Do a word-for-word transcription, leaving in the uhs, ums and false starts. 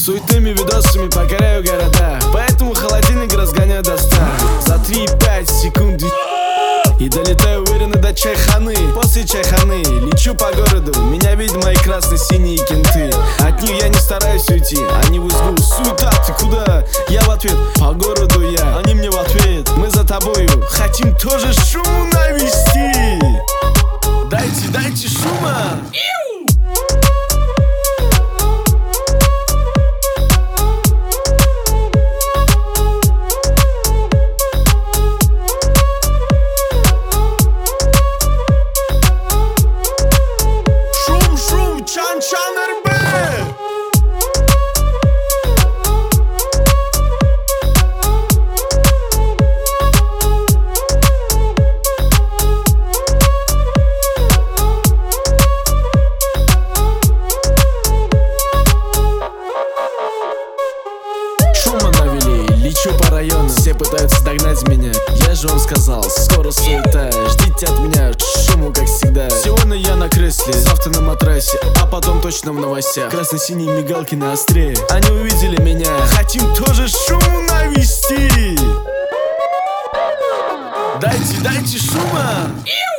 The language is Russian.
Суетными видосами покоряю города, поэтому холодильник разгоняю до ста. За три-пять секунд и долетаю уверенно до чайханы. После чайханы лечу по городу, меня видят мои красно-синие кенты. От них я не стараюсь уйти, они вызгу: суета, ты куда? Я в ответ: по городу я. Они мне в ответ: мы за тобою хотим тоже шуму навести. Дайте, дайте шума. Лечу по району, все пытаются догнать меня. Я же вам сказал, скоро суета, ждите от меня шуму, как всегда. Сегодня я на кресле, завтра на матрасе, а потом точно в новостях. Красно-синие мигалки на остре, они увидели меня, хотим тоже шуму навести. Дайте, дайте шума.